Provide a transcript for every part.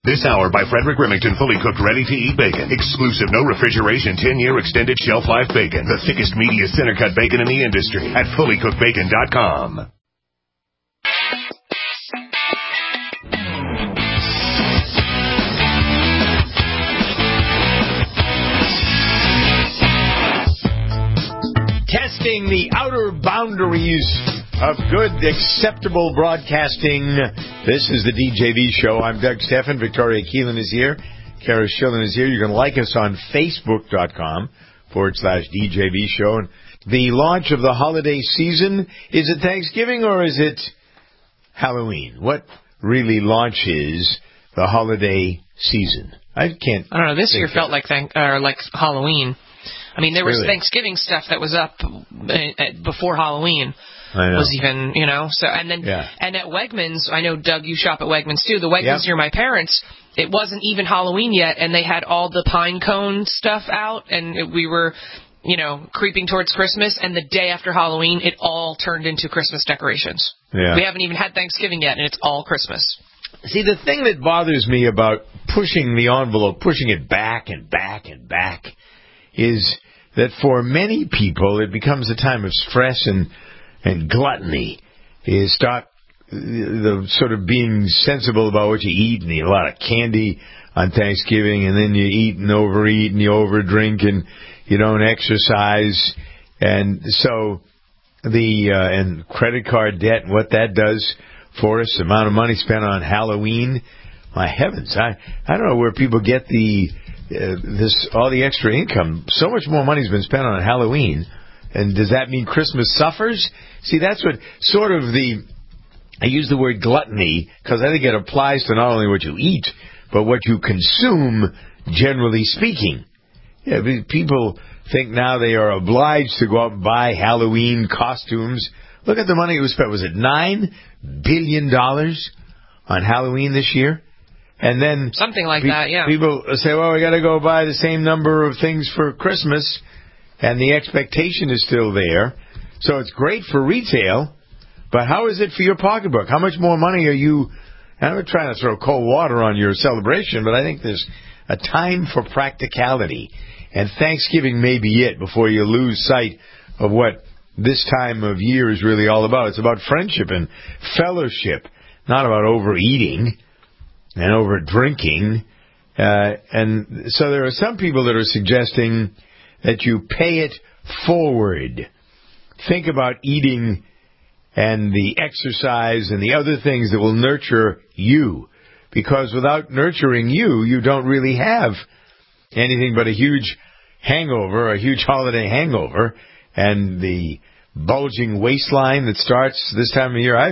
This hour by Frederick Remington, fully cooked, ready-to-eat bacon. Exclusive, no refrigeration, 10-year extended shelf life bacon. The thickest, meatiest, center-cut bacon in the industry at fullycookedbacon.com. Testing the outer boundaries of good, acceptable broadcasting. This is the DJV Show. I'm Doug Steffen. Victoria Keelan is here. Kara Schillen is here. You can like us on Facebook.com/DJV Show. And the launch of the holiday season, is it Thanksgiving or is it Halloween? What really launches the holiday season? I don't know. This year felt like Halloween. I mean, there was Thanksgiving stuff that was up before Halloween. Was even, so, and then, and at Wegmans, I know, Doug, you shop at Wegmans too. The Wegmans near my parents, it wasn't even Halloween yet, and they had all the pine cone stuff out, and we were, creeping towards Christmas, and the day after Halloween, it all turned into Christmas decorations. Yeah. We haven't even had Thanksgiving yet, and it's all Christmas. See, the thing that bothers me about pushing the envelope, pushing it back and back and back, is that for many people, it becomes a time of stress and gluttony. You start the sort of being sensible about what you eat and eat a lot of candy on Thanksgiving, and then you eat and overeat and you overdrink and you don't exercise. And so and credit card debt and what that does for us, the amount of money spent on Halloween. My heavens, I don't know where people get all the extra income. So much more money's been spent on Halloween. And does that mean Christmas suffers? See, that's what sort of I use the word gluttony because I think it applies to not only what you eat, but what you consume, generally speaking. Yeah, people think now they are obliged to go out and buy Halloween costumes. Look at the money it was spent. Was it $9 billion on Halloween this year? And then something like that, yeah. People say, well, we got to go buy the same number of things for Christmas. And the expectation is still there. So it's great for retail, but how is it for your pocketbook? How much more money are you... I'm not trying to throw cold water on your celebration, but I think there's a time for practicality. And Thanksgiving may be it before you lose sight of what this time of year is really all about. It's about friendship and fellowship, not about overeating and over-drinking. And so there are some people that are suggesting that you pay it forward. Think about eating and the exercise and the other things that will nurture you. Because without nurturing you, you don't really have anything but a huge hangover, a huge holiday hangover, and the bulging waistline that starts this time of year. I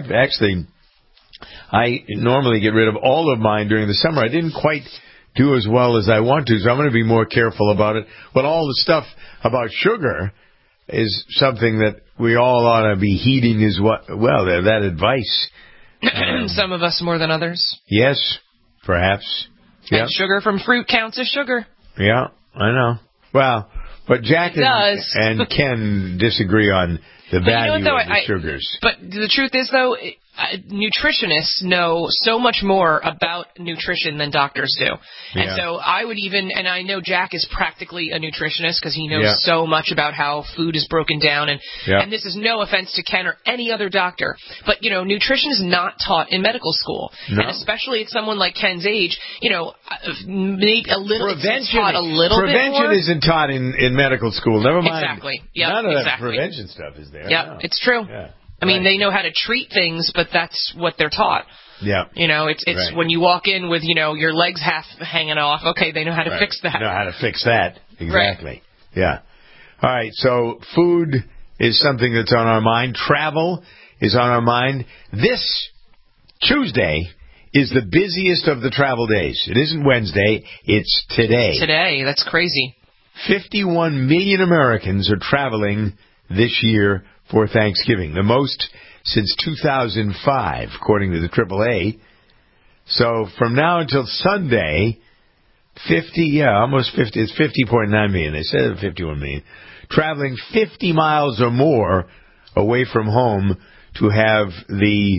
normally get rid of all of mine during the summer. I didn't quite do as well as I want to, so I'm going to be more careful about it. But all the stuff about sugar is something that we all ought to be heeding as well. That advice. Some of us more than others. Yes, perhaps. And sugar from fruit counts as sugar. Yeah, I know. Well, but Jack and Ken disagree on the value of the sugars. But the truth is, though, nutritionists know so much more about nutrition than doctors do. And so I would and I know Jack is practically a nutritionist because he knows so much about how food is broken down. And this is no offense to Ken or any other doctor, but, nutrition is not taught in medical school. No. And especially at someone like Ken's age, maybe a little, it's taught a little bit more. Prevention isn't taught in medical school. Never mind. Exactly. None of that prevention stuff is there. Yeah, no. It's true. Yeah. I mean, they know how to treat things, but that's what they're taught. Yeah. It's when you walk in with, your legs half hanging off, okay, they know how to fix that. They know how to fix that. Exactly. Right. Yeah. All right, so food is something that's on our mind. Travel is on our mind. This Tuesday is the busiest of the travel days. It isn't Wednesday, it's today. Today, that's crazy. 51 million Americans are traveling this year for Thanksgiving, the most since 2005, according to the AAA. So from now until Sunday, almost 50, it's 50.9 million. They said 51 million. Traveling 50 miles or more away from home to have the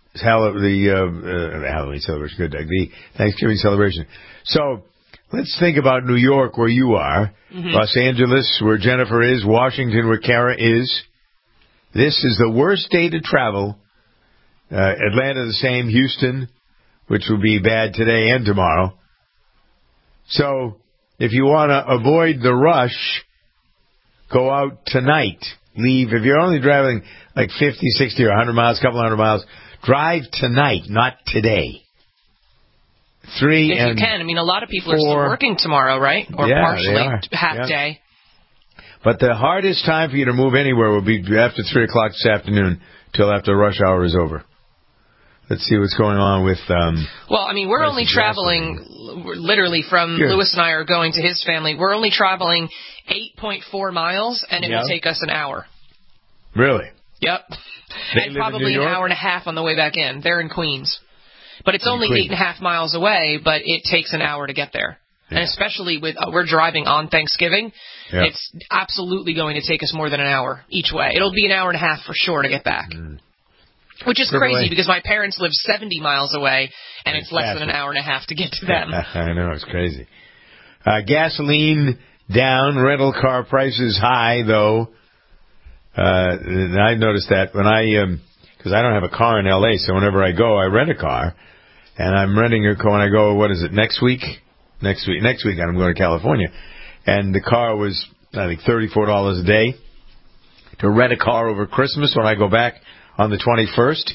Halloween celebration, good, Doug, the Thanksgiving celebration. So let's think about New York, where you are, Los Angeles, where Jennifer is, Washington, where Kara is. This is the worst day to travel. Atlanta, the same. Houston, which will be bad today and tomorrow. So if you want to avoid the rush, go out tonight. Leave. If you're only driving like 50, 60, or 100 miles, a couple hundred miles, drive tonight, not today. If you can. I mean, a lot of people are still working tomorrow, right? Or partially, half day. But the hardest time for you to move anywhere will be after 3 o'clock this afternoon till after rush hour is over. Let's see what's going on with... well, I mean, we're only traveling, literally from Lewis and I are going to his family. We're only traveling 8.4 miles, and it will take us an hour. Really? Yep. And probably an hour and a half on the way back in. They're in Queens. But it's only 8.5 miles away, but it takes an hour to get there. Yeah. And especially with we're driving on Thanksgiving, it's absolutely going to take us more than an hour each way. It'll be an hour and a half for sure to get back. Which is crazy because my parents live 70 miles away, and it's less than an hour and a half to get to them. I know, it's crazy. Gasoline down, rental car prices high, though. And I noticed that when because I don't have a car in L.A., so whenever I go, I rent a car. And I'm renting a car when I go, next week? Next week I'm going to California. And the car was, I think, $34 a day. To rent a car over Christmas when I go back on the 21st,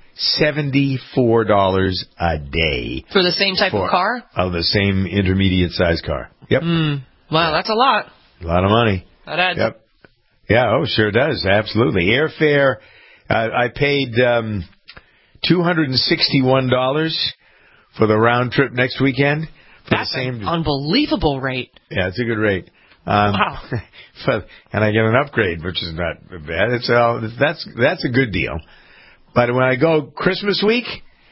$74 a day. For the same type of car? Of the same intermediate-sized car. Yep. Wow, that's a lot. A lot of money. That adds up. Yeah, sure does. Absolutely. Airfare, I paid $261 for the round trip next weekend. That's an unbelievable rate. Yeah, it's a good rate. Wow. And I get an upgrade, which is not bad. That's a good deal. But when I go Christmas week,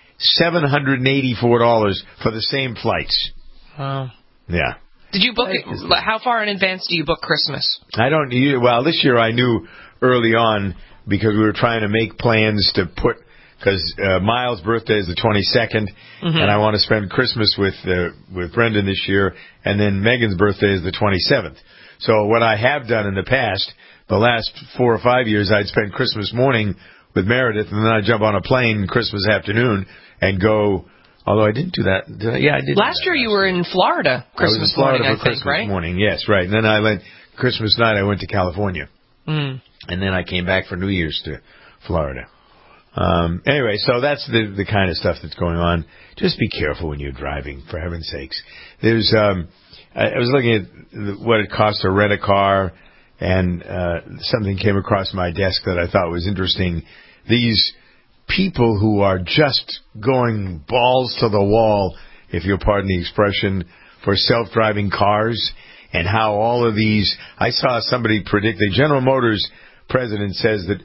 $784 for the same flights. Wow. Yeah. Did you book it? How far in advance do you book Christmas? I don't. Well, this year I knew early on because we were trying to make plans to put. Because Miles' birthday is the 22nd, and I want to spend Christmas with Brendan this year, and then Megan's birthday is the 27th. So what I have done in the past, the last 4 or 5 years, I'd spend Christmas morning with Meredith, and then I'd jump on a plane Christmas afternoon and go. Although I didn't do that. Yeah, I did. Last year you were in Florida Christmas morning, I think, Christmas right? morning, yes, right. And then I went Christmas night. I went to California, and then I came back for New Year's to Florida. Anyway, so that's the kind of stuff that's going on. Just be careful when you're driving, for heaven's sakes. There's, I was looking at what it costs to rent a car, and something came across my desk that I thought was interesting. These people who are just going balls to the wall, if you'll pardon the expression, for self-driving cars, and how all of these, I saw somebody predict, the General Motors president says that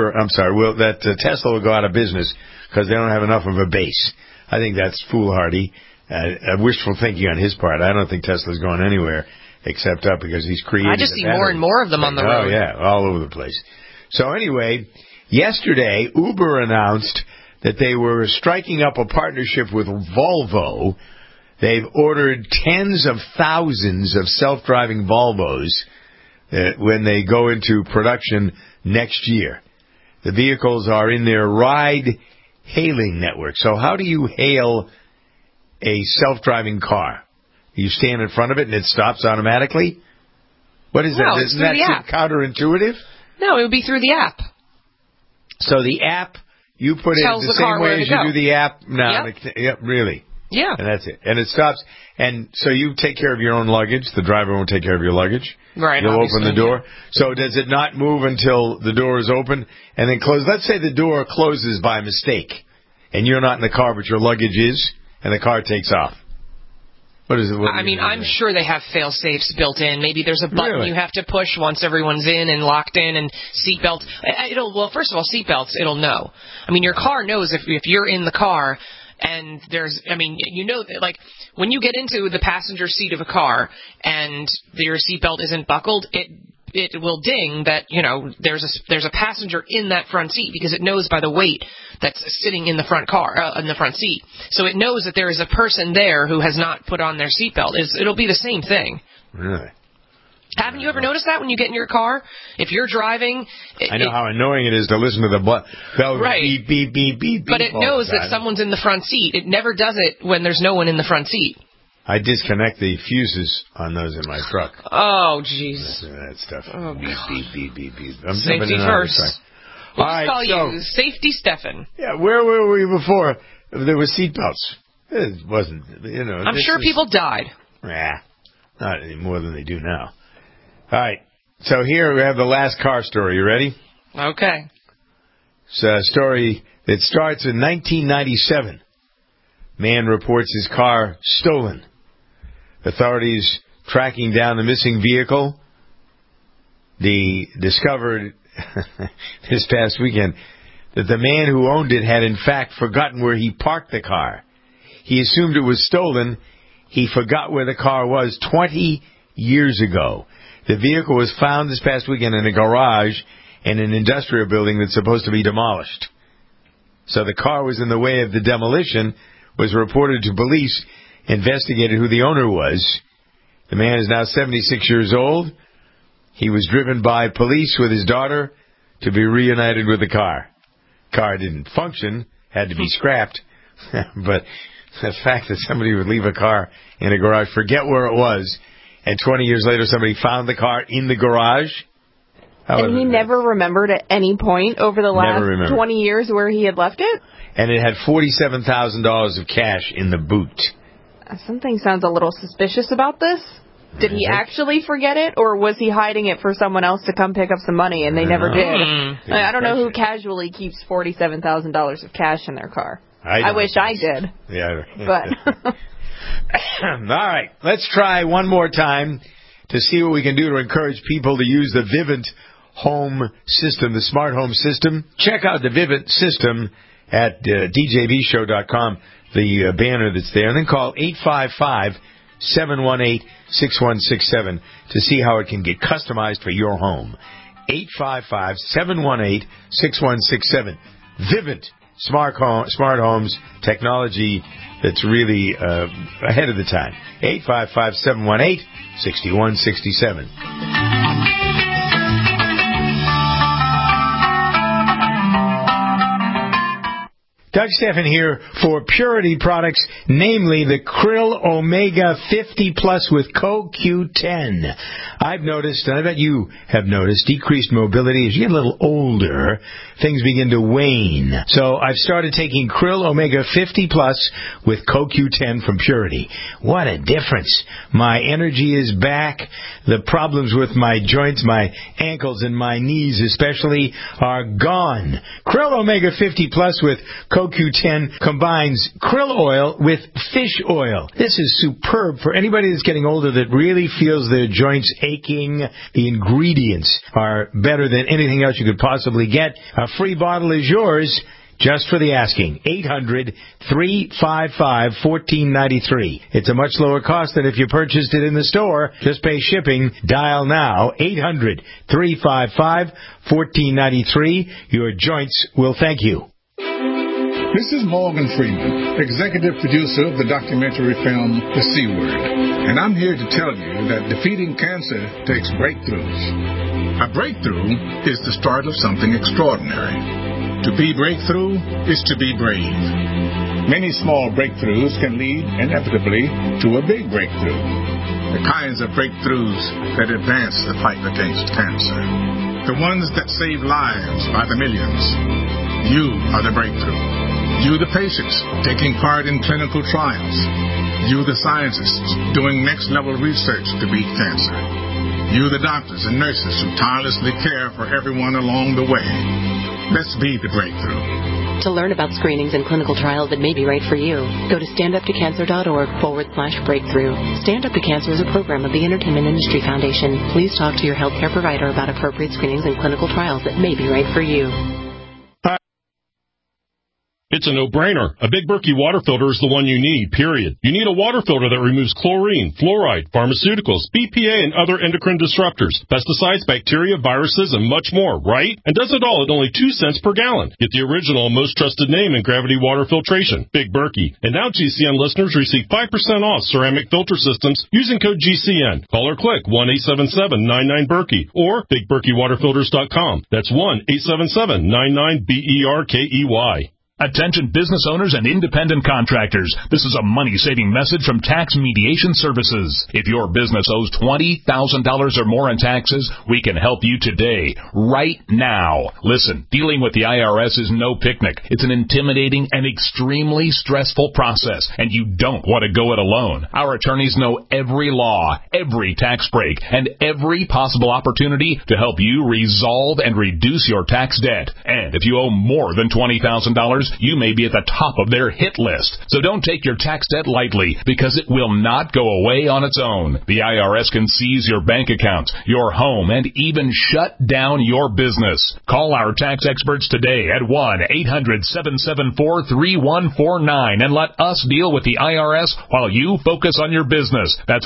Tesla will go out of business because they don't have enough of a base. I think that's foolhardy, wishful thinking on his part. I don't think Tesla's going anywhere except up because he's creating. I just see more and more of them on the road. Oh yeah, all over the place. So anyway, yesterday Uber announced that they were striking up a partnership with Volvo. They've ordered tens of thousands of self-driving Volvos. When they go into production next year. The vehicles are in their ride-hailing network. So how do you hail a self-driving car? You stand in front of it and it stops automatically? What is that? Isn't that counterintuitive? No, it would be through the app. So the app, you put it the same way as you do the app? No, yep, really? Yeah. And that's it. And it stops. And so you take care of your own luggage. The driver won't take care of your luggage. Right. You'll open the door. So does it not move until the door is open and then close? Let's say the door closes by mistake and you're not in the car, but your luggage is, and the car takes off. What is it? I'm sure they have fail-safes built in. Maybe there's a button you have to push once everyone's in and locked in, and seatbelts. Well, first of all, seatbelts, it'll know. I mean, your car knows if you're in the car. And like when you get into the passenger seat of a car and your seatbelt isn't buckled, it it will ding that, there's a passenger in that front seat, because it knows by the weight that's sitting in the front seat. So it knows that there is a person there who has not put on their seatbelt. It'll be the same thing. Really? Haven't you ever noticed that when you get in your car? If you're driving... I know how annoying it is to listen to the bell beep, beep, beep, beep, but it knows that someone's in the front seat. It never does it when there's no one in the front seat. I disconnect the fuses on those in my truck. Oh, jeez. That stuff. Oh, beep, beep, beep, beep, beep. I'm Safety first. We'll just call you Safety Stefan. Yeah, where were we before there were seatbelts? It wasn't, I'm sure people died. Not any more than they do now. All right, so here we have the last car story. You ready? Okay. It's a story that starts in 1997. Man reports his car stolen. Authorities tracking down the missing vehicle. They discovered this past weekend that the man who owned it had in fact forgotten where he parked the car. He assumed it was stolen. He forgot where the car was 20 years ago. The vehicle was found this past weekend in a garage in an industrial building that's supposed to be demolished. So the car was in the way of the demolition, was reported to police, investigated who the owner was. The man is now 76 years old. He was driven by police with his daughter to be reunited with the car. Car didn't function, had to be scrapped. But the fact that somebody would leave a car in a garage, forget where it was, and 20 years later somebody found the car in the garage. And he never remembered at any point over the last 20 years where he had left it? And it had $47,000 of cash in the boot. Something sounds a little suspicious about this. Did he actually forget it, or was he hiding it for someone else to come pick up some money and they never did? I don't know who casually keeps $47,000 of cash in their car. I wish I did. Yeah. But all right, let's try one more time to see what we can do to encourage people to use the Vivint home system, the smart home system. Check out the Vivint system at djbshow.com, the banner that's there, and then call 855-718-6167 to see how it can get customized for your home. 855-718-6167. Vivint Smart Homes technology that's really ahead of the time. 855-718-6167. Doug Stephan here for Purity products, namely the Krill Omega 50 Plus with CoQ10. I've noticed, and I bet you have noticed, decreased mobility. As you get a little older, things begin to wane. So I've started taking Krill Omega 50 Plus with CoQ10 from Purity. What a difference. My energy is back. The problems with my joints, my ankles and my knees especially, are gone. Krill Omega 50 Plus with CoQ10 combines krill oil with fish oil. This is superb for anybody that's getting older that really feels their joints aching. The ingredients are better than anything else you could possibly get. A free bottle is yours just for the asking. 800-355-1493. It's a much lower cost than if you purchased it in the store. Just pay shipping. Dial now. 800-355-1493. Your joints will thank you. This is Morgan Freeman, executive producer of the documentary film The C Word, and I'm here to tell you that defeating cancer takes breakthroughs. A breakthrough is the start of something extraordinary. To be breakthrough is to be brave. Many small breakthroughs can lead inevitably to a big breakthrough. The kinds of breakthroughs that advance the fight against cancer. The ones that save lives by the millions. You are the breakthrough. You, the patients, taking part in clinical trials. You, the scientists, doing next-level research to beat cancer. You, the doctors and nurses who tirelessly care for everyone along the way. Let's be the breakthrough. To learn about screenings and clinical trials that may be right for you, go to standuptocancer.org/breakthrough. Stand Up to Cancer is a program of the Entertainment Industry Foundation. Please talk to your healthcare provider about appropriate screenings and clinical trials that may be right for you. It's a no-brainer. A Big Berkey water filter is the one you need, period. You need a water filter that removes chlorine, fluoride, pharmaceuticals, BPA, and other endocrine disruptors, pesticides, bacteria, viruses, and much more, right? And does it all at only 2 cents per gallon. Get the original and most trusted name in gravity water filtration, Big Berkey. And now GCN listeners receive 5% off ceramic filter systems using code GCN. Call or click 1-877-99-BERKEY or BigBerkeyWaterFilters.com. That's 1-877-99-BERKEY. Attention business owners and independent contractors. This is a money-saving message from Tax Mediation Services. If your business owes $20,000 or more in taxes, we can help you today, right now. Listen, dealing with the IRS is no picnic. It's an intimidating and extremely stressful process, and you don't want to go it alone. Our attorneys know every law, every tax break, and every possible opportunity to help you resolve and reduce your tax debt. And if you owe more than $20,000, you may be at the top of their hit list. So don't take your tax debt lightly, because it will not go away on its own. The IRS can seize your bank accounts, your home, and even shut down your business. Call our tax experts today at 1-800-774-3149 and let us deal with the IRS while you focus on your business. That's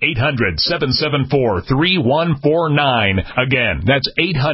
1-800-774-3149. Again, that's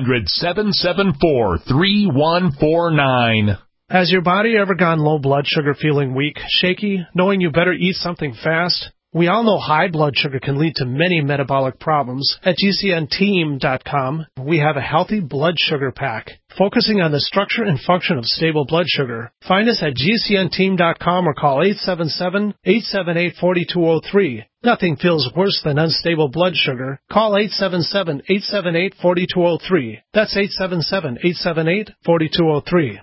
800-774-3149. Has your body ever gone low blood sugar, feeling weak, shaky, knowing you better eat something fast? We all know high blood sugar can lead to many metabolic problems. At GCNteam.com, we have a healthy blood sugar pack, focusing on the structure and function of stable blood sugar. Find us at GCNteam.com or call 877-878-4203. Nothing feels worse than unstable blood sugar. Call 877-878-4203. That's 877-878-4203.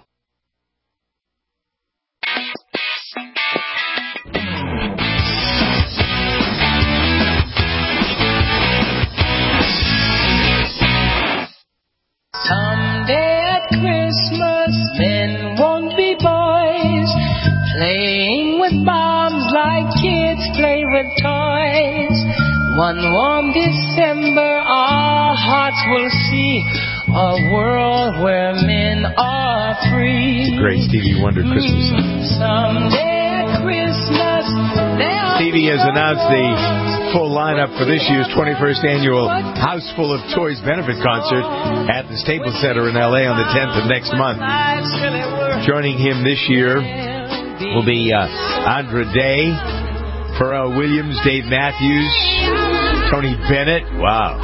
Someday at Christmas, men won't be boys, playing with bombs like kids play with toys. One warm December, our hearts will see a world where men are free. Great Stevie Wonder Christmas song. Someday at Christmas, Stevie has announced the full lineup for this year's 21st annual House Full of Toys benefit concert at the Staples Center in L.A. on the 10th of next month. Joining him this year will be Andra Day, Pharrell Williams, Dave Matthews, Tony Bennett. Wow.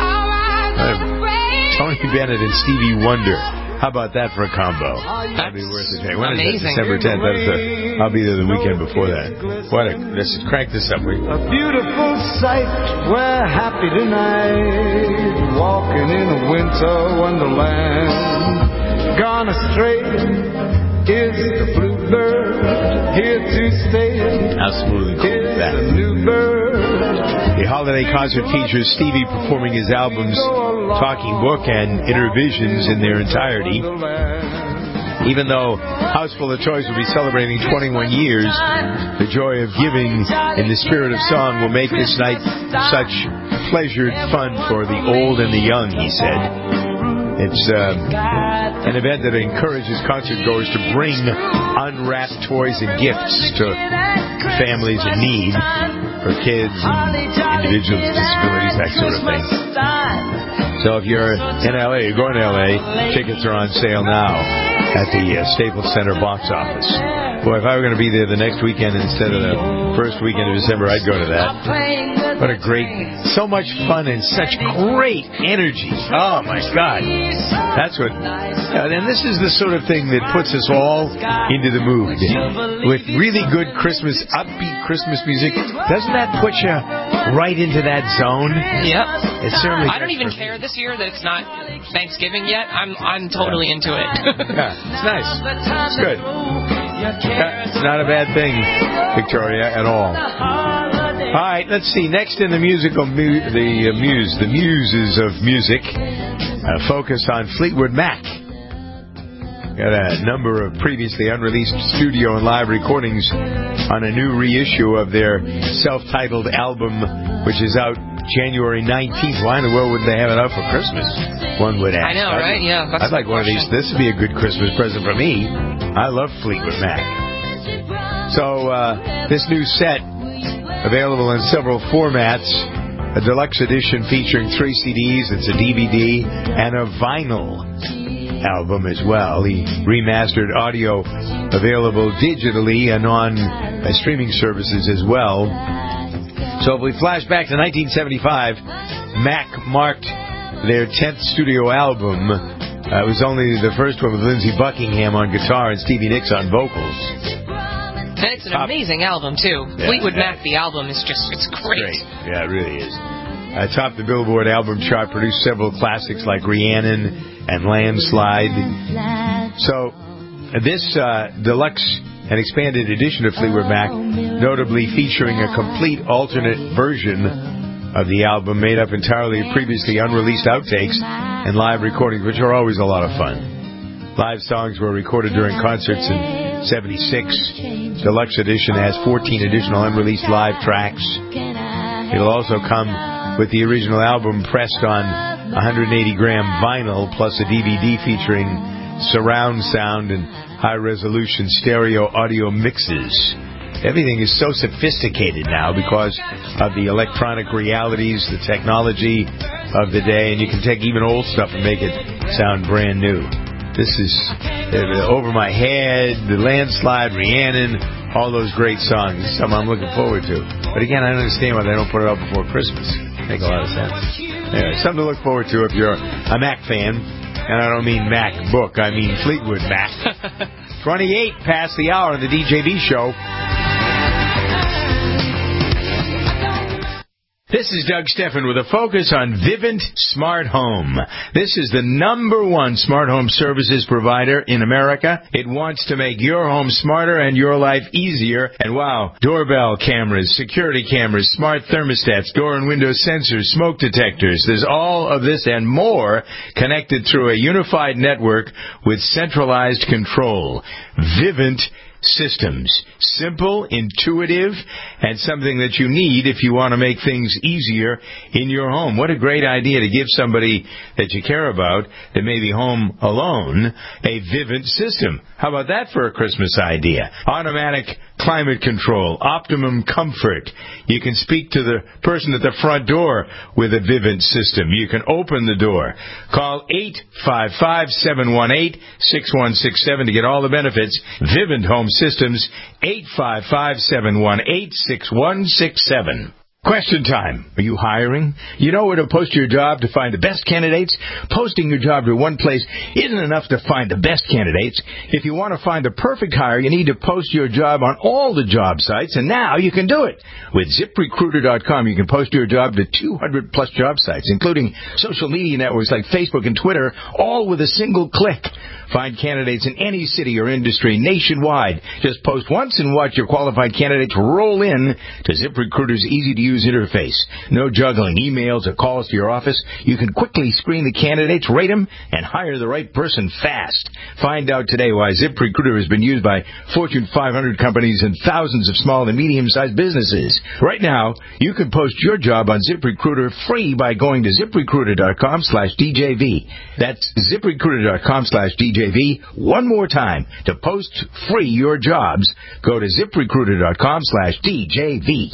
Tony Bennett and Stevie Wonder. How about that for a combo? That'd be worth it. When is that? December 10th. I'll be there the weekend before that. Let's crank this up. A beautiful sight. We're happy tonight, walking in a winter wonderland. Gone astray is the bluebird, here to stay. How smooth and cool is that? The new bird. The holiday concert features Stevie performing his albums Talking Book and Intervisions in their entirety. Even though House Full of Toys will be celebrating 21 years, the joy of giving in the spirit of song will make this night such pleasured fun for the old and the young, he said. It's an event that encourages concertgoers to bring unwrapped toys and gifts to families in need, for kids and individuals with disabilities, that sort of thing. So if you're in L.A., you're going to L.A., tickets are on sale now at the Staples Center box office. Boy, if I were going to be there the next weekend instead of the first weekend of December, I'd go to that. What a great, so much fun and such great energy. Oh, my God. That's what, and this is the sort of thing that puts us all into the mood. With really good Christmas, upbeat Christmas music, doesn't that put you right into that zone? Yep. It certainly I don't even care this year that it's not Thanksgiving yet. I'm totally into it. Yeah, it's nice. It's good. It's not a bad thing, Victoria, at all. All right, let's see. Next in the musical, the muses of music, focus on Fleetwood Mac. Got a number of previously unreleased studio and live recordings on a new reissue of their self-titled album, which is out January 19th. Why in the world wouldn't they have it out for Christmas? One would ask. I know, right? Yeah. I'd like one of these. This would be a good Christmas present for me. I love Fleetwood Mac. So this new set, available in several formats, a deluxe edition featuring 3 CDs, it's a DVD, and a vinyl album as well. The remastered audio available digitally and on streaming services as well. So if we flash back to 1975, Mac marked their 10th studio album. It was only the first one with Lindsey Buckingham on guitar and Stevie Nicks on vocals. And it's an amazing album, too. Yeah, Fleetwood Mac, the album, is just, it's great. Yeah, it really is. Topped the Billboard album chart, produced several classics like Rhiannon and Landslide. So this deluxe and expanded edition of Fleetwood Mac, notably featuring a complete alternate version of the album made up entirely of previously unreleased outtakes and live recordings, which are always a lot of fun. Live songs were recorded during concerts in 76. Deluxe edition has 14 additional unreleased live tracks. It'll also come with the original album pressed on 180-gram vinyl, plus a DVD featuring surround sound and high-resolution stereo audio mixes. Everything is so sophisticated now because of the electronic realities, the technology of the day, and you can take even old stuff and make it sound brand new. This is Over My Head, The Landslide, Rhiannon, all those great songs. It's something I'm looking forward to. But again, I don't understand why they don't put it out before Christmas. Makes a lot of sense. Anyway, something to look forward to if you're a Mac fan. And I don't mean Mac book, I mean Fleetwood Mac. 28 past the hour on the DJV show. This is Doug Steffen with a focus on Vivint Smart Home. This is the #1 smart home services provider in America. It wants to make your home smarter and your life easier. And wow, doorbell cameras, security cameras, smart thermostats, door and window sensors, smoke detectors. There's all of this and more connected through a unified network with centralized control. Vivint Systems. Simple, intuitive, and something that you need if you want to make things easier in your home. What a great idea to give somebody that you care about that may be home alone a Vivint system. How about that for a Christmas idea? Automatic climate control, optimum comfort. You can speak to the person at the front door with a Vivint system. You can open the door. Call 855-718-6167 to get all the benefits. Vivint Home Systems, 855-718-6167. Question time. Are you hiring? You know where to post your job to find the best candidates? Posting your job to one place isn't enough to find the best candidates. If you want to find the perfect hire, you need to post your job on all the job sites, and now you can do it. With ZipRecruiter.com, you can post your job to 200-plus job sites, including social media networks like Facebook and Twitter, all with a single click. Find candidates in any city or industry nationwide. Just post once and watch your qualified candidates roll in to ZipRecruiter's easy-to-use interface. No juggling emails or calls to your office. You can quickly screen the candidates, rate them, and hire the right person fast. Find out today why ZipRecruiter has been used by Fortune 500 companies and thousands of small and medium-sized businesses. Right now, you can post your job on ZipRecruiter free by going to ZipRecruiter.com/DJV. That's ZipRecruiter.com/DJV. One more time. To post free your jobs, go to ZipRecruiter.com/DJV.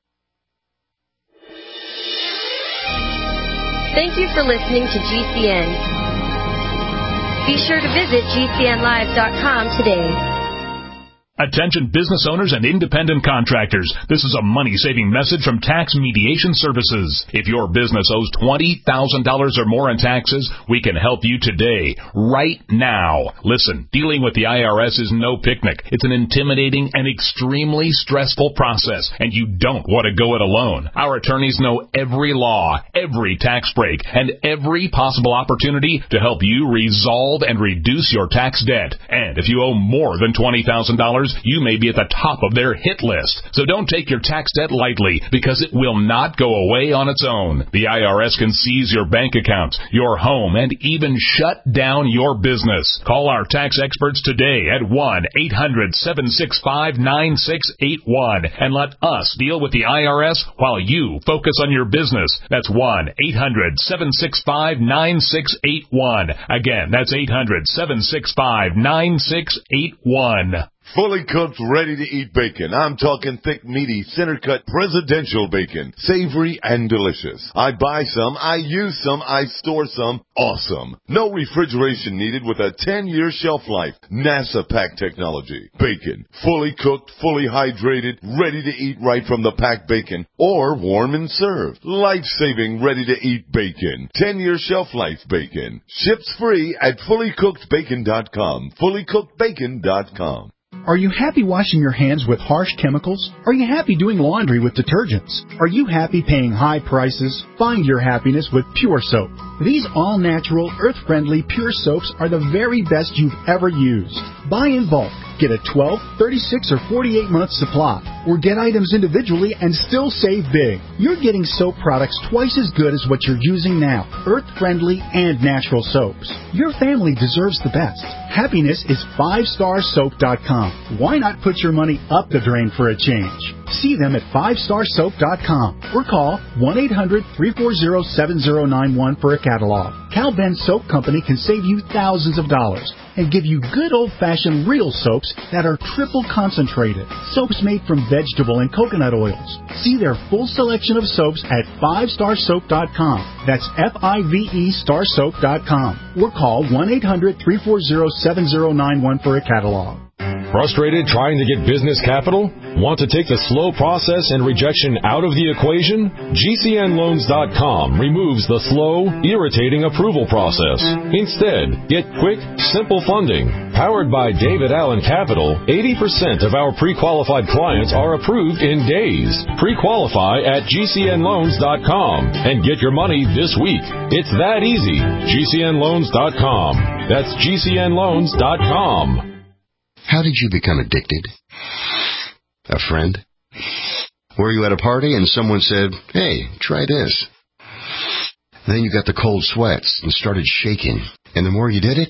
Thank you for listening to GCN. Be sure to visit GCNlive.com today. Attention business owners and independent contractors. This is a money-saving message from Tax Mediation Services. If your business owes $20,000 or more in taxes, we can help you today, right now. Listen, dealing with the IRS is no picnic. It's an intimidating and extremely stressful process, and you don't want to go it alone. Our attorneys know every law, every tax break, and every possible opportunity to help you resolve and reduce your tax debt. And if you owe more than $20,000, you may be at the top of their hit list. So don't take your tax debt lightly, because it will not go away on its own. The IRS can seize your bank accounts, your home, and even shut down your business. Call our tax experts today at 1-800-765-9681 and let us deal with the IRS while you focus on your business. That's 1-800-765-9681. Again, that's 800-765-9681. Fully cooked, ready-to-eat bacon. I'm talking thick, meaty, center-cut presidential bacon. Savory and delicious. I buy some, I use some, I store some. Awesome. No refrigeration needed with a 10-year shelf life. NASA pack technology. Bacon. Fully cooked, fully hydrated, ready to eat right from the packed bacon. Or warm and served. Life-saving, ready-to-eat bacon. 10-year shelf life bacon. Ships free at fullycookedbacon.com. Fullycookedbacon.com. Are you happy washing your hands with harsh chemicals? Are you happy doing laundry with detergents? Are you happy paying high prices? Find your happiness with Pure Soap. These all-natural, earth-friendly Pure Soaps are the very best you've ever used. Buy in bulk. Get a 12, 36, or 48-month supply. Or get items individually and still save big. You're getting soap products twice as good as what you're using now. Earth-friendly and natural soaps. Your family deserves the best. Happiness is 5starsoap.com. Why not put your money up the drain for a change? See them at 5starsoap.com or call 1-800-340-7091 for a catalog. Cal Ben Soap Company can save you thousands of dollars and give you good old-fashioned real soaps that are triple concentrated. Soaps made from vegetable and coconut oils. See their full selection of soaps at 5starsoap.com. That's F-I-V-E starsoap.com. Or call 1-800-340-7091 for a catalog. Frustrated trying to get business capital? Want to take the slow process and rejection out of the equation? GCNLoans.com removes the slow, irritating approval process. Instead, get quick, simple funding. Powered by David Allen Capital, 80% of our pre-qualified clients are approved in days. Pre-qualify at GCNLoans.com and get your money this week. It's that easy. GCNLoans.com. That's GCNLoans.com. How did you become addicted? A friend? Were you at a party and someone said, "Hey, try this"? Then you got the cold sweats and started shaking. And the more you did it,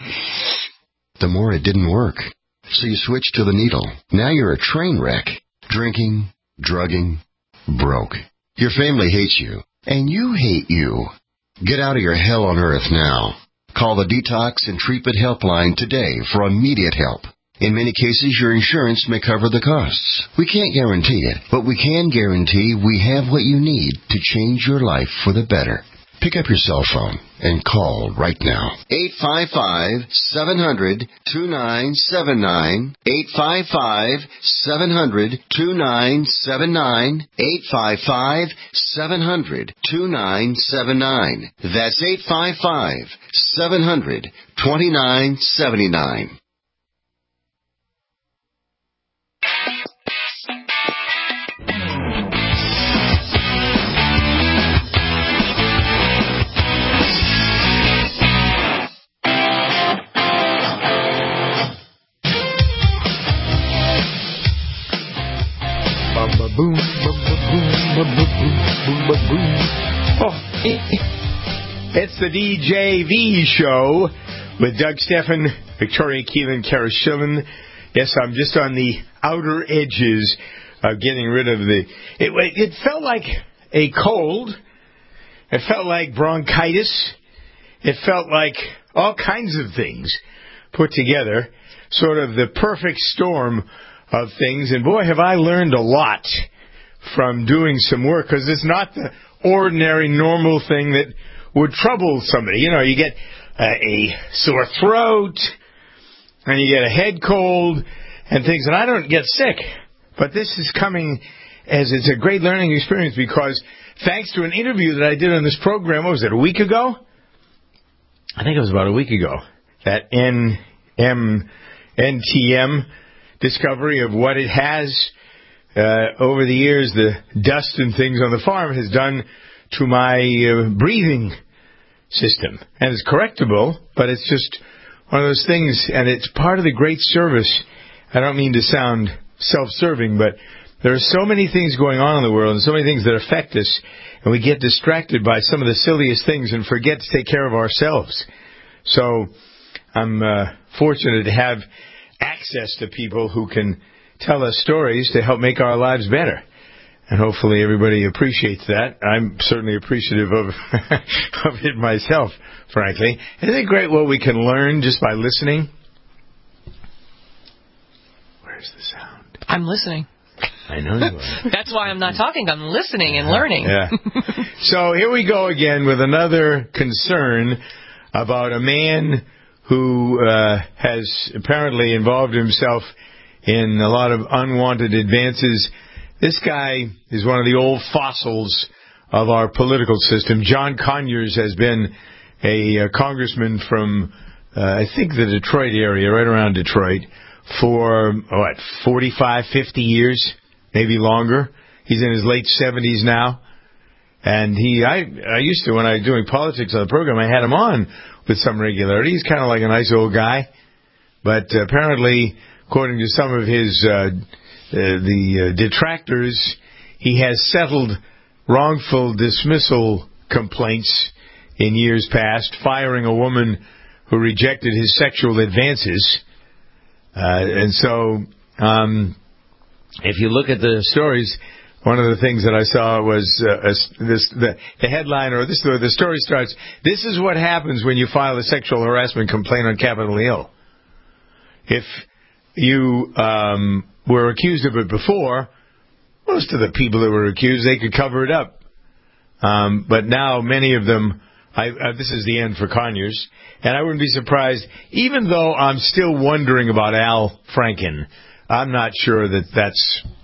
the more it didn't work. So you switched to the needle. Now you're a train wreck. Drinking, drugging, broke. Your family hates you. And you hate you. Get out of your hell on earth now. Call the Detox and Treatment Helpline today for immediate help. In many cases, your insurance may cover the costs. We can't guarantee it, but we can guarantee we have what you need to change your life for the better. Pick up your cell phone and call right now. 855-700-2979. 855-700-2979. 855-700-2979. That's 855-700-2979. Boom, boom, boom, boom, boom, boom, boom, boom. Oh, it's the DJV show with Doug Steffen, Victoria Keelan, Kara Schillen. Yes, I'm just on the outer edges of getting rid of the... It felt like a cold. It felt like bronchitis. It felt like all kinds of things put together. Sort of the perfect storm of things, and boy, have I learned a lot from doing some work, because it's not the ordinary, normal thing that would trouble somebody. You know, you get a sore throat, and you get a head cold, and things, and I don't get sick, but this is coming as it's a great learning experience, because thanks to an interview that I did on this program, what was it, a week ago? I think it was about a week ago, that NTM discovery of what it has over the years, the dust and things on the farm has done to my breathing system. And it's correctable, but it's just one of those things, and it's part of the great service. I don't mean to sound self-serving, but there are so many things going on in the world and so many things that affect us, and we get distracted by some of the silliest things and forget to take care of ourselves. So I'm fortunate to have access to people who can tell us stories to help make our lives better. And hopefully everybody appreciates that. I'm certainly appreciative of it myself, frankly. Isn't it great what we can learn just by listening? There's the sound. I'm listening. I know you are. That's why I'm not talking. I'm listening and learning. Yeah. So here we go again with another concern about a man who has apparently involved himself in a lot of unwanted advances. This guy is one of the old fossils of our political system. John Conyers has been a congressman from, I think, the Detroit area, right around Detroit, for, 45, 50 years, maybe longer. He's in his late 70s now. And I used to, when I was doing politics on the program, I had him on with some regularity. He's kind of like a nice old guy. But apparently, according to some of his detractors, he has settled wrongful dismissal complaints in years past, firing a woman who rejected his sexual advances. And so, if you look at the stories, one of the things that I saw was the headline, or the story starts, "This is what happens when you file a sexual harassment complaint on Capitol Hill." If you were accused of it before, most of the people that were accused, they could cover it up. But now many of them, this is the end for Conyers, and I wouldn't be surprised, even though I'm still wondering about Al Franken. I'm not sure that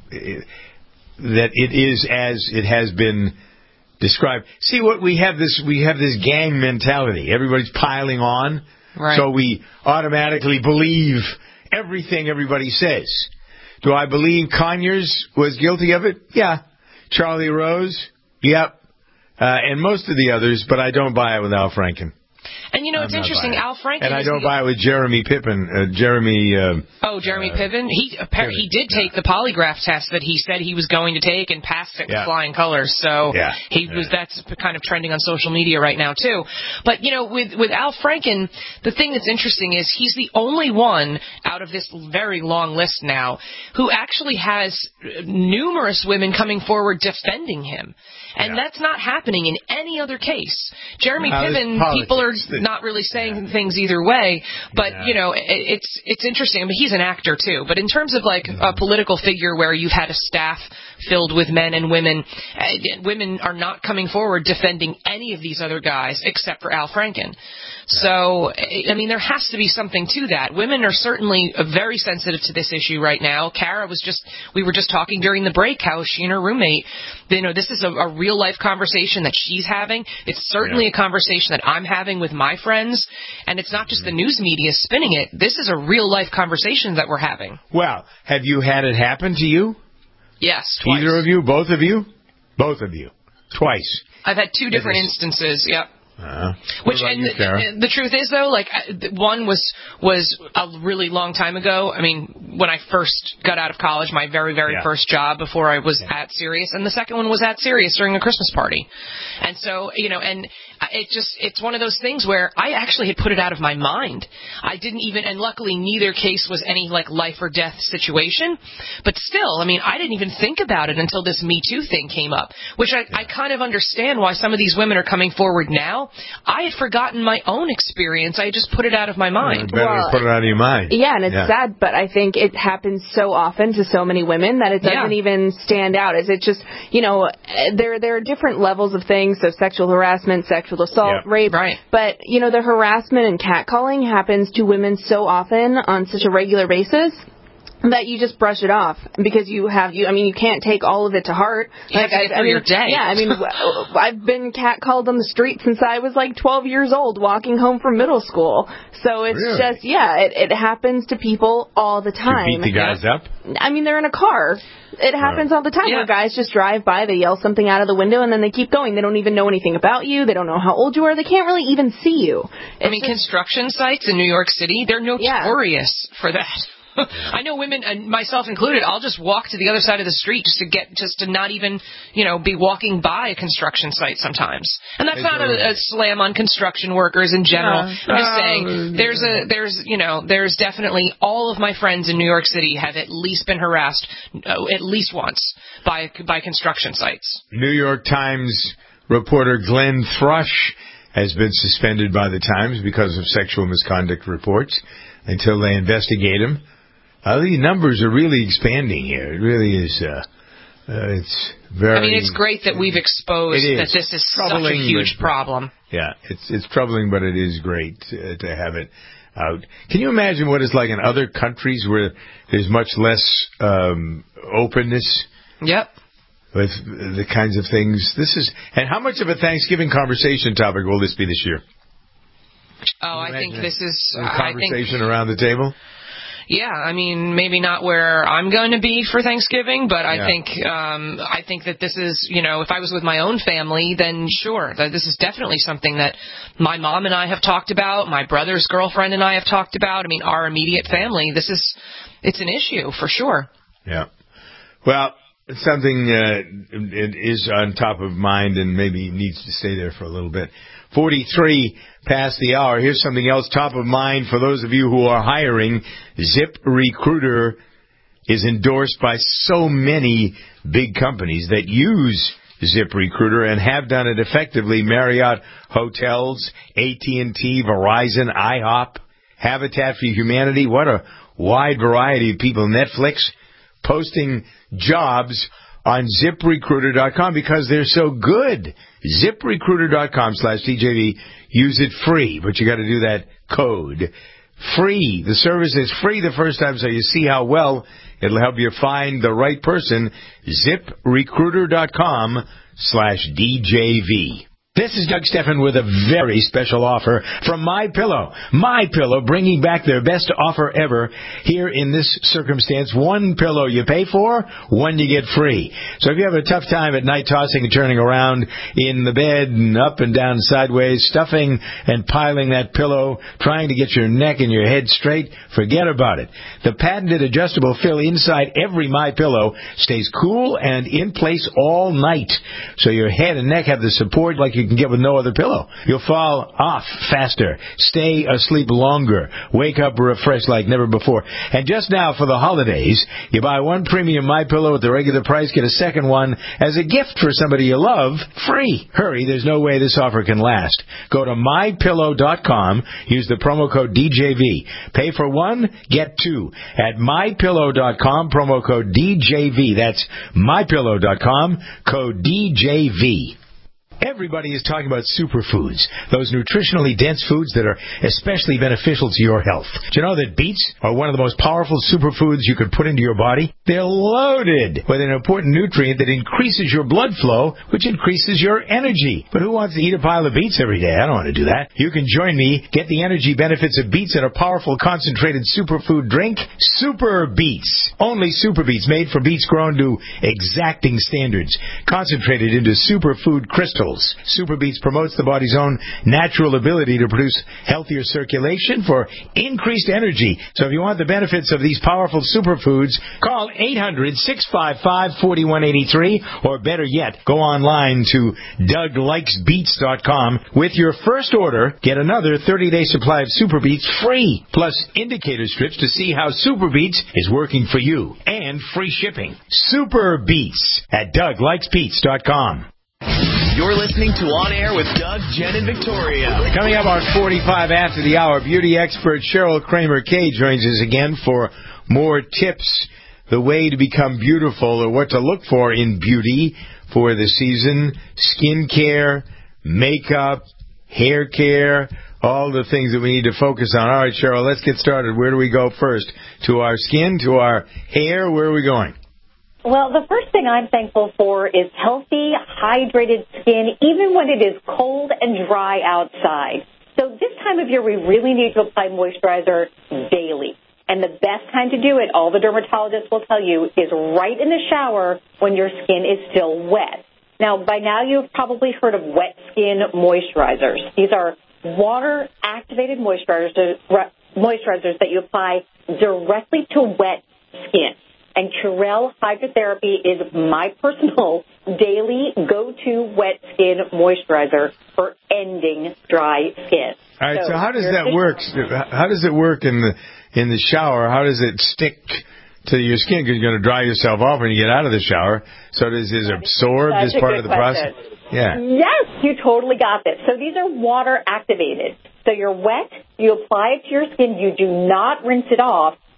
it is as it has been described. See, what we have this gang mentality. Everybody's piling on, right. So we automatically believe everything everybody says. Do I believe Conyers was guilty of it? Yeah. Charlie Rose? Yep. And most of the others, but I don't buy it with Al Franken. And it's interesting, Al Franken. And I don't buy it with Jeremy Piven. Jeremy Piven. He did take the polygraph test that he said he was going to take and passed it with flying colors. So that's kind of trending on social media right now too. But with Al Franken, the thing that's interesting is he's the only one out of this very long list now who actually has numerous women coming forward defending him. And that's not happening in any other case. Jeremy Piven, people are not really saying things either way, but it's interesting. I mean, he's an actor too, but in terms of like a political figure where you've had a staff filled with men and women are not coming forward defending any of these other guys except for Al Franken. So, I mean, there has to be something to that. Women are certainly very sensitive to this issue right now. Kara we were just talking during the break how she and her roommate, this is a real life conversation that she's having. It's certainly a conversation that I'm having with my friends, and it's not just the news media spinning it. This is a real life conversation that we're having. Well, have you had it happen to you? Yes, twice. Either of you? Both of you? Both of you. Twice. I've had two different instances, yep. The truth is, though, like one was a really long time ago. I mean, when I first got out of college, my very first job before I was at Sirius, and the second one was at Sirius during a Christmas party. And so, and it's one of those things where I actually had put it out of my mind. I didn't even, and luckily neither case was any like life or death situation. But still, I mean, I didn't even think about it until this Me Too thing came up, which I kind of understand why some of these women are coming forward now. I had forgotten my own experience. I just put it out of my mind. Better put it out of your mind. Yeah, and it's sad, but I think it happens so often to so many women that it doesn't even stand out. Is it just, there are different levels of things, so sexual harassment, sexual assault, rape. Right. But, the harassment and catcalling happens to women so often on such a regular basis that you just brush it off because you can't take all of it to heart. You have to get through your day. Yeah, I mean, I've been catcalled on the street since I was like 12 years old walking home from middle school. So it's just, it happens to people all the time. You beat the guys up? I mean, they're in a car. It happens all the time where guys just drive by, they yell something out of the window, and then they keep going. They don't even know anything about you. They don't know how old you are. They can't really even see you. Construction sites in New York City, they're notorious for that. I know women, and myself included, I'll just walk to the other side of the street just to not even, be walking by a construction site sometimes. And that's not a slam on construction workers in general. I'm just saying there's definitely all of my friends in New York City have at least been harassed at least once by construction sites. New York Times reporter Glenn Thrush has been suspended by the Times because of sexual misconduct reports until they investigate him. these numbers are really expanding here. It really is. It's very. I mean, it's great that we've exposed that this is such a huge problem. Yeah, it's troubling, but it is great to have it out. Can you imagine what it's like in other countries where there's much less openness? Yep. With the kinds of things and how much of a Thanksgiving conversation topic will this be this year? Oh, I think this is a conversation around the table. Yeah, I mean, maybe not where I'm going to be for Thanksgiving, but I think that this is, if I was with my own family, then sure, that this is definitely something that my mom and I have talked about, my brother's girlfriend and I have talked about. I mean, our immediate family, it's an issue for sure. Yeah. Well, it's something it is on top of mind and maybe needs to stay there for a little bit. 43 past the hour. Here's something else top of mind for those of you who are hiring. ZipRecruiter is endorsed by so many big companies that use ZipRecruiter and have done it effectively. Marriott Hotels, AT&T, Verizon, IHOP, Habitat for Humanity. What a wide variety of people. Netflix posting jobs on ZipRecruiter.com because they're so good. ZipRecruiter.com/TJV. Use it free, but you got to do that code. Free. The service is free the first time, so you see how well it'll help you find the right person. ZipRecruiter.com/DJV. This is Doug Stephan with a very special offer from MyPillow. MyPillow bringing back their best offer ever here in this circumstance. One pillow you pay for, one you get free. So if you have a tough time at night tossing and turning around in the bed and up and down sideways, stuffing and piling that pillow, trying to get your neck and your head straight, forget about it. The patented adjustable fill inside every MyPillow stays cool and in place all night. So your head and neck have the support like you can get with no other pillow. You'll fall off faster, stay asleep longer, wake up refreshed like never before. And just now for the holidays, you buy one premium MyPillow at the regular price, get a second one as a gift for somebody you love, free. Hurry, there's no way this offer can last. Go to MyPillow.com, use the promo code DJV. Pay for one, get two. At MyPillow.com, promo code DJV. That's MyPillow.com, code DJV. Everybody is talking about superfoods, those nutritionally dense foods that are especially beneficial to your health. Do you know that beets are one of the most powerful superfoods you could put into your body? They're loaded with an important nutrient that increases your blood flow, which increases your energy. But who wants to eat a pile of beets every day? I don't want to do that. You can join me. Get the energy benefits of beets in a powerful concentrated superfood drink, Super Beets. Only Super Beets, made from beets grown to exacting standards, concentrated into superfood crystals. Super Beets promotes the body's own natural ability to produce healthier circulation for increased energy. So if you want the benefits of these powerful superfoods, call 800-655-4183, or better yet, go online to DougLikesBeets.com. With your first order, get another 30-day supply of Super Beets free, plus indicator strips to see how Super Beets is working for you, and free shipping. Super Beets at DougLikesBeets.com. You're listening to On Air with Doug, Jen, and Victoria. Coming up on 45 after the hour, beauty expert Cheryl Kramer-Kay joins us again for more tips, the way to become beautiful or what to look for in beauty for the season, skin care, makeup, hair care, all the things that we need to focus on. All right, Cheryl, let's get started. Where do we go first? To our skin, to our hair? Where are we going? Well, the first thing I'm thankful for is healthy, hydrated skin, even when it is cold and dry outside. So this time of year, we really need to apply moisturizer daily. And the best time to do it, all the dermatologists will tell you, is right in the shower when your skin is still wet. Now, by now, you've probably heard of wet skin moisturizers. These are water-activated moisturizers that you apply directly to wet skin. And Curel Hydrotherapy is my personal daily go-to wet skin moisturizer for ending dry skin. All right, so how does that work? How does it work in the shower? How does it stick to your skin? Because you're going to dry yourself off when you get out of the shower. So does it absorb as part of the process? Yeah. Yes, you totally got this. So these are water activated. So you're wet, you apply it to your skin, you do not rinse it off.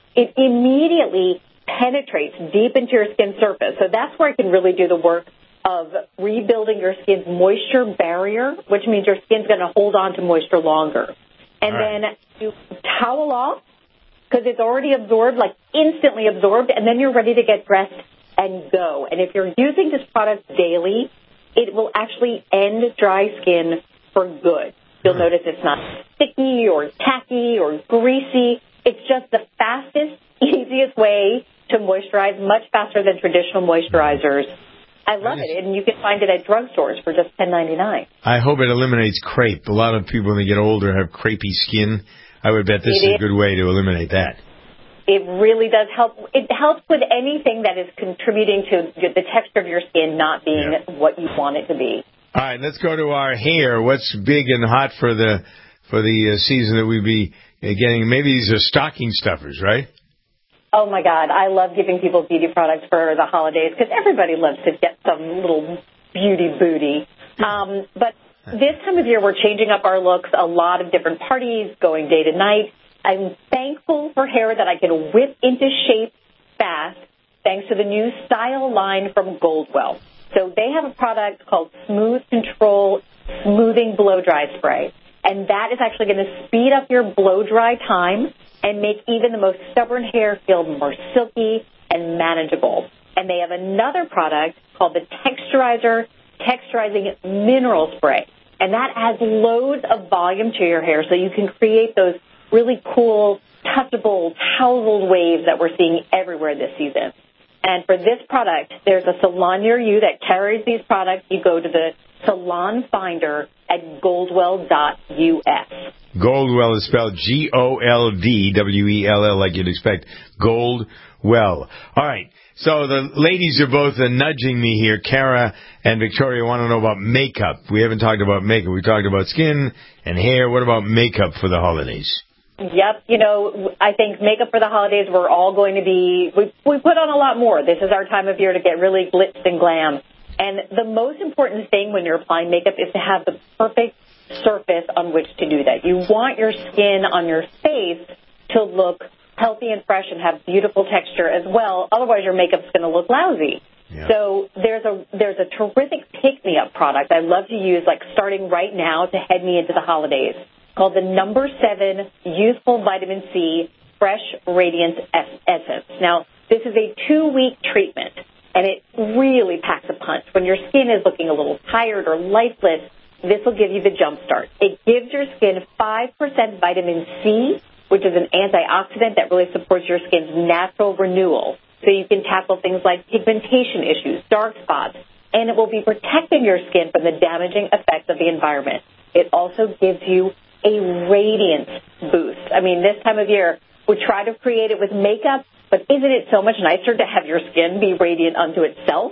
it immediately penetrates deep into your skin surface. So that's where it can really do the work of rebuilding your skin's moisture barrier, which means your skin's going to hold on to moisture longer. And then you towel off because it's already absorbed, like instantly absorbed, and then you're ready to get dressed and go. And if you're using this product daily, it will actually end dry skin for good. You'll notice it's not sticky or tacky or greasy. It's just the fastest, easiest way to moisturize, much faster than traditional moisturizers. I love it, and you can find it at drugstores for just $10.99. I hope it eliminates crepe. A lot of people, when they get older, have crepey skin. I would bet this is a good way to eliminate that. It really does help. It helps with anything that is contributing to the texture of your skin not being what you want it to be. All right, let's go to our hair. What's big and hot for the season that we'd be getting? Maybe these are stocking stuffers, right? Oh, my God. I love giving people beauty products for the holidays because everybody loves to get some little beauty booty. But this time of year, we're changing up our looks. A lot of different parties, going day to night. I'm thankful for hair that I can whip into shape fast thanks to the new style line from Goldwell. So they have a product called Smooth Control Smoothing Blow Dry Spray. And that is actually going to speed up your blow dry time and make even the most stubborn hair feel more silky and manageable. And they have another product called the Texturizing Mineral Spray. And that adds loads of volume to your hair so you can create those really cool, touchable, tousled waves that we're seeing everywhere this season. And for this product, there's a salon near you that carries these products. You go to the salon finder at goldwell.us. Goldwell is spelled Goldwell, like you'd expect. Goldwell. All right. So the ladies are both nudging me here. Kara and Victoria want to know about makeup. We haven't talked about makeup. We talked about skin and hair. What about makeup for the holidays? Yep. You know, I think makeup for the holidays, we're all going to be, we put on a lot more. This is our time of year to get really glitz and glam. And the most important thing when you're applying makeup is to have the perfect surface on which to do that. You want your skin on your face to look healthy and fresh and have beautiful texture as well. Otherwise, your makeup's going to look lousy. Yeah. So there's a terrific pick-me-up product I love to use, like starting right now to head me into the holidays, called the No. 7 Youthful Vitamin C Fresh Radiance Essence. Now, this is a 2-week treatment, and it really packs a punch. When your skin is looking a little tired or lifeless, this will give you the jump start. It gives your skin 5% vitamin C, which is an antioxidant that really supports your skin's natural renewal. So you can tackle things like pigmentation issues, dark spots, and it will be protecting your skin from the damaging effects of the environment. It also gives you a radiance boost. I mean, this time of year, we try to create it with makeup, but isn't it so much nicer to have your skin be radiant unto itself?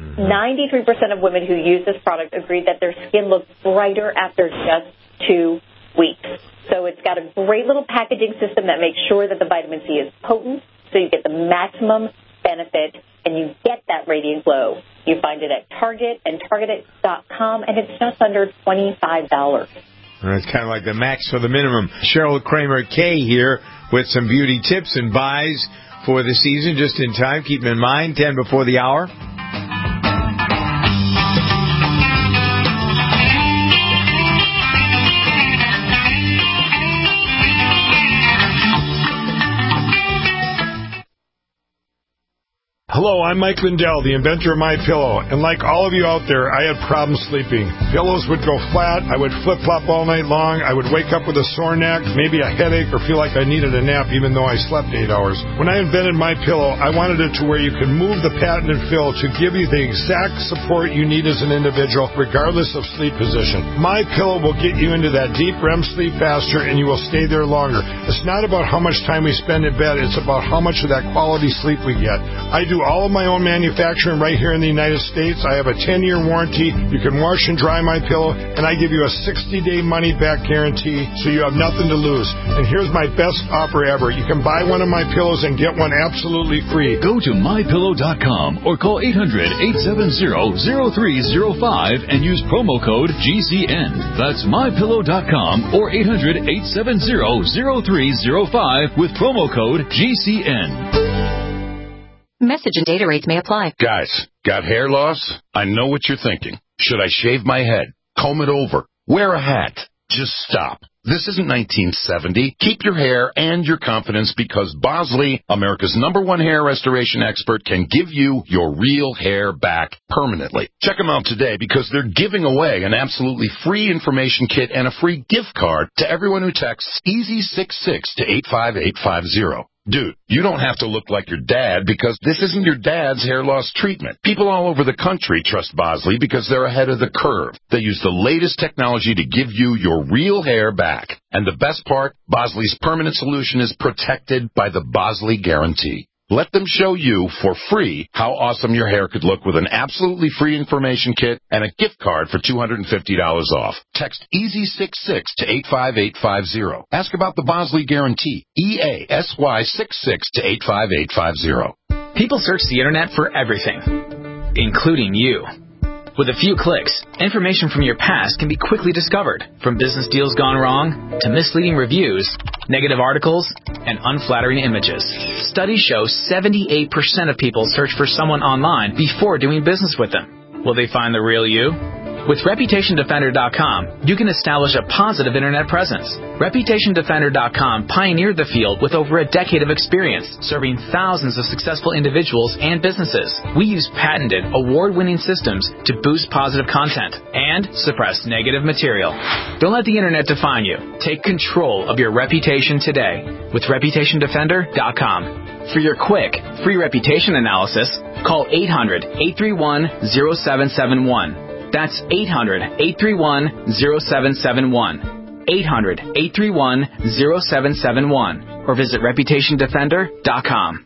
93% of women who use this product agree that their skin looks brighter after just 2 weeks. So it's got a great little packaging system that makes sure that the vitamin C is potent, so you get the maximum benefit, and you get that radiant glow. You find it at Target and Target.com, and it's just under $25. It's kind of like the max for the minimum. Cheryl Kramer K here with some beauty tips and buys for the season, just in time. Keep them in mind, 10 before the hour. Hello, I'm Mike Lindell, the inventor of MyPillow, and like all of you out there, I had problems sleeping. Pillows would go flat, I would flip-flop all night long, I would wake up with a sore neck, maybe a headache, or feel like I needed a nap even though I slept 8 hours. When I invented MyPillow, I wanted it to where you could move the patented fill to give you the exact support you need as an individual, regardless of sleep position. MyPillow will get you into that deep REM sleep faster, and you will stay there longer. It's not about how much time we spend in bed, it's about how much of that quality sleep we get. I do all of my own manufacturing right here in the United States. I have a 10-year warranty. You can wash and dry my pillow, and I give you a 60-day money-back guarantee, so you have nothing to lose. And here's my best offer ever. You can buy one of my pillows and get one absolutely free. Go to mypillow.com or call 800-870-0305 and use promo code GCN. That's mypillow.com or 800-870-0305 with promo code GCN. Message and data rates may apply. Guys, got hair loss? I know what you're thinking. Should I shave my head? Comb it over? Wear a hat? Just stop. This isn't 1970. Keep your hair and your confidence because Bosley, America's #1 hair restoration expert, can give you your real hair back permanently. Check them out today because they're giving away an absolutely free information kit and a free gift card to everyone who texts EASY66 to 85850. Dude, you don't have to look like your dad because this isn't your dad's hair loss treatment. People all over the country trust Bosley because they're ahead of the curve. They use the latest technology to give you your real hair back. And the best part, Bosley's permanent solution is protected by the Bosley Guarantee. Let them show you for free how awesome your hair could look with an absolutely free information kit and a gift card for $250 off. Text EASY66 to 85850. Ask about the Bosley Guarantee. EASY66 to 85850. People search the internet for everything, including you. With a few clicks, information from your past can be quickly discovered, from business deals gone wrong to misleading reviews, negative articles, and unflattering images. Studies show 78% of people search for someone online before doing business with them. Will they find the real you? With ReputationDefender.com, you can establish a positive internet presence. ReputationDefender.com pioneered the field with over a decade of experience, serving thousands of successful individuals and businesses. We use patented, award-winning systems to boost positive content and suppress negative material. Don't let the internet define you. Take control of your reputation today with ReputationDefender.com. For your quick, free reputation analysis, call 800-831-0771. That's 800-831-0771. 800-831-0771. Or visit ReputationDefender.com.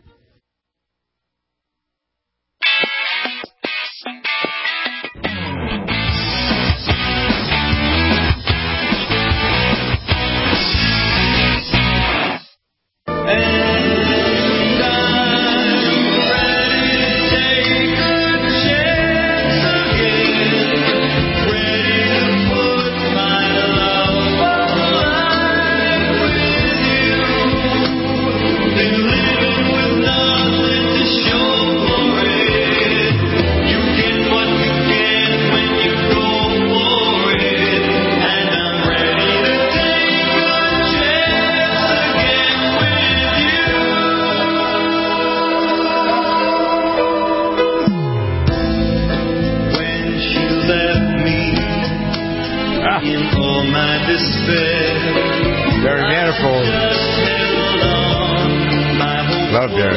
Barry Manifold. Love Barry.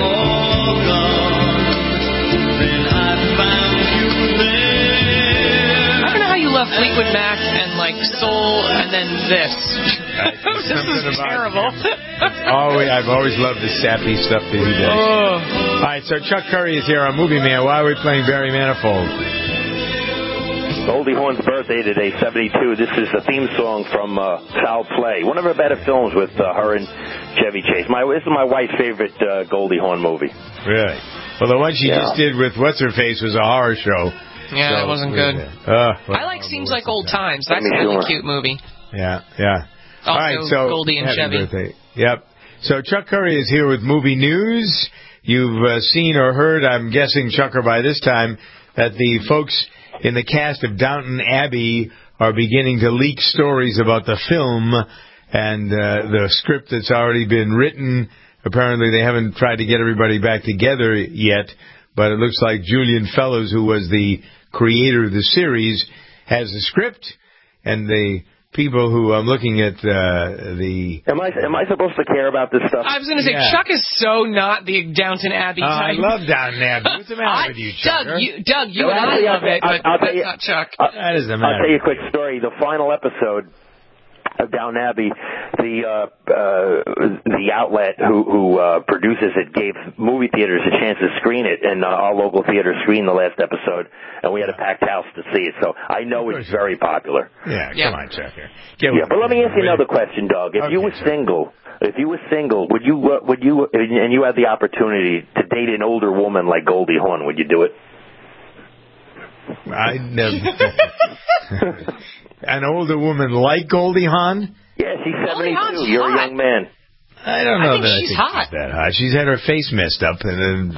I don't know how you love Fleetwood Mac and like soul and then this. This is terrible. I've always loved the sappy stuff that he does. Oh. All right, so Chuck Curry is here on Movie Man. Why are we playing Barry Manifold? Goldie Hawn's birthday today, 72. This is the theme song from Foul Play, one of her better films with her and Chevy Chase. This is my wife's favorite Goldie Hawn movie. Really? Well, the one she just did with What's-Her-Face was a horror show. Yeah, that wasn't good. I like Seems Like Old Times. That's a really cute movie. Yeah. Also, all right, so Goldie and Chevy. Birthday. Yep. So Chuck Curry is here with movie news. You've seen or heard, I'm guessing, Chucker, by this time, that the folks in the cast of Downton Abbey are beginning to leak stories about the film and the script that's already been written. Apparently they haven't tried to get everybody back together yet, but it looks like Julian Fellows, who was the creator of the series, has the script, and the people who I'm looking at Am I supposed to care about this stuff? I was going to say, Chuck is so not the Downton Abbey type. I love Downton Abbey. What's the matter with you, Chuck? Doug, you and I love it, but that's not Chuck. I'll tell you a quick story. The final episode, Downton Abbey, the outlet who produces it gave movie theaters a chance to screen it, and our local theater screened the last episode, and we had a packed house to see it. So I know it's very popular. Yeah, come on, Chucker. But let me ask you another question, Doug. If you were single, would you, and you had the opportunity to date an older woman like Goldie Hawn, would you do it? I never. An older woman like Goldie Hawn? Yeah, she's 72. You're a young man. I don't know that she's hot. She's that hot. She's had her face messed up, and then.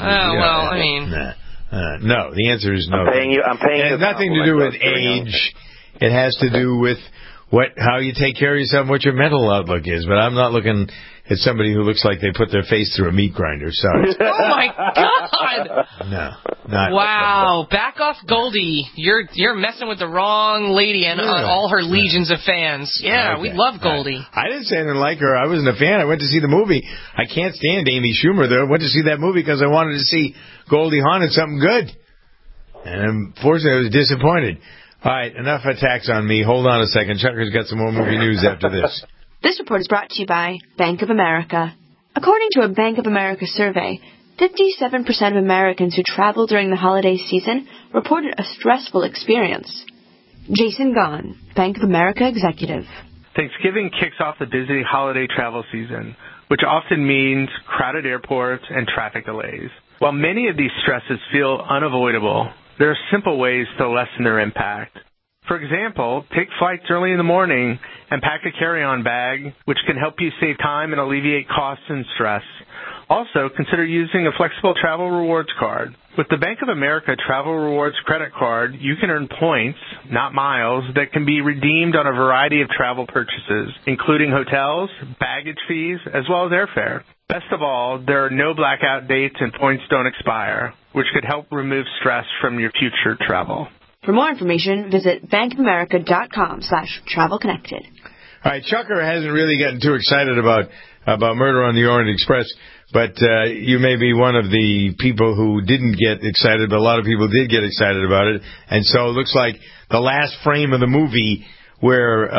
No. The answer is no. I'm paying you. It has nothing to do with age. It has to do with how you take care of yourself, and what your mental outlook is. But I'm not looking at somebody who looks like they put their face through a meat grinder. Sorry. Oh my God! No, not. Wow, back off, Goldie. You're messing with the wrong lady and all her legions of fans. Yeah, we love Goldie. I didn't say anything like her. I wasn't a fan. I went to see the movie. I can't stand Amy Schumer, though. I went to see that movie because I wanted to see Goldie Hawn in something good. And unfortunately, I was disappointed. All right, enough attacks on me. Hold on a second. Chucker's got some more movie news after this. This report is brought to you by Bank of America. According to a Bank of America survey, 57% of Americans who travel during the holiday season reported a stressful experience. Jason Gahn, Bank of America executive. Thanksgiving kicks off the busy holiday travel season, which often means crowded airports and traffic delays. While many of these stresses feel unavoidable, there are simple ways to lessen their impact. For example, take flights early in the morning and pack a carry-on bag, which can help you save time and alleviate costs and stress. Also, consider using a flexible travel rewards card. With the Bank of America Travel Rewards credit card, you can earn points, not miles, that can be redeemed on a variety of travel purchases, including hotels, baggage fees, as well as airfare. Best of all, there are no blackout dates and points don't expire, which could help remove stress from your future travel. For more information, visit bankofamerica.com/travelconnected. All right, Chucker hasn't really gotten too excited about Murder on the Orient Express, but you may be one of the people who didn't get excited, but a lot of people did get excited about it. And so it looks like the last frame of the movie where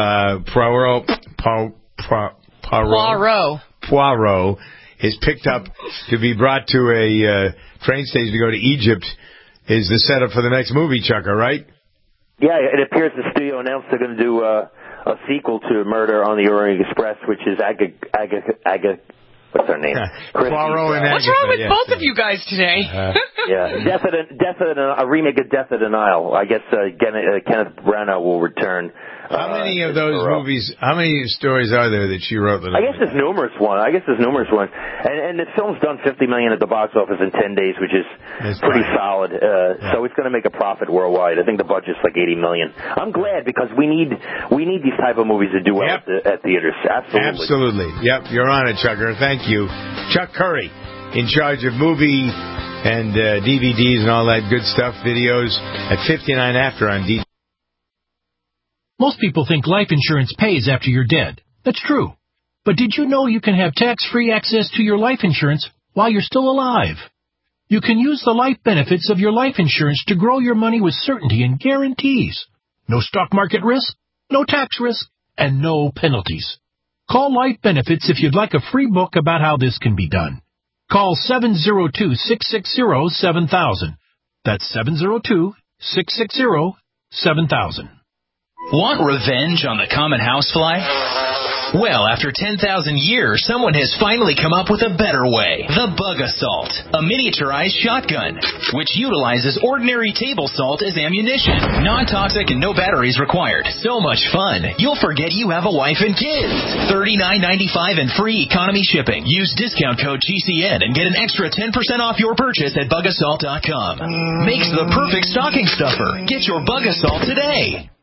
Poirot is picked up to be brought to a train station to go to Egypt is the setup for the next movie, Chucker, right? Yeah, it appears the studio announced they're going to do a sequel to Murder on the Orient Express, which is what's her name? What's wrong with both of you guys today? A remake of Death at the Nile. I guess Kenneth Branagh will return. How many of those movies, how many stories are there that she wrote? I guess there's numerous ones. And the film's done $50 million at the box office in 10 days, which is pretty solid. So it's going to make a profit worldwide. I think the budget's like $80 million. I'm glad because we need these type of movies to do well at theaters. Absolutely. Yep, you're on it, Chucker. Thank you. Chuck Curry, in charge of movie and DVDs and all that good stuff, videos at 59 After on DVD. Most people think life insurance pays after you're dead. That's true. But did you know you can have tax-free access to your life insurance while you're still alive? You can use the life benefits of your life insurance to grow your money with certainty and guarantees. No stock market risk, no tax risk, and no penalties. Call Life Benefits if you'd like a free book about how this can be done. Call 702-660-7000. That's 702-660-7000. Want revenge on the common housefly? Well, after 10,000 years, someone has finally come up with a better way. The Bug Assault, a miniaturized shotgun, which utilizes ordinary table salt as ammunition. Non-toxic and no batteries required. So much fun, you'll forget you have a wife and kids. $39.95 and free economy shipping. Use discount code GCN and get an extra 10% off your purchase at BugAssault.com. Makes the perfect stocking stuffer. Get your Bug Assault today.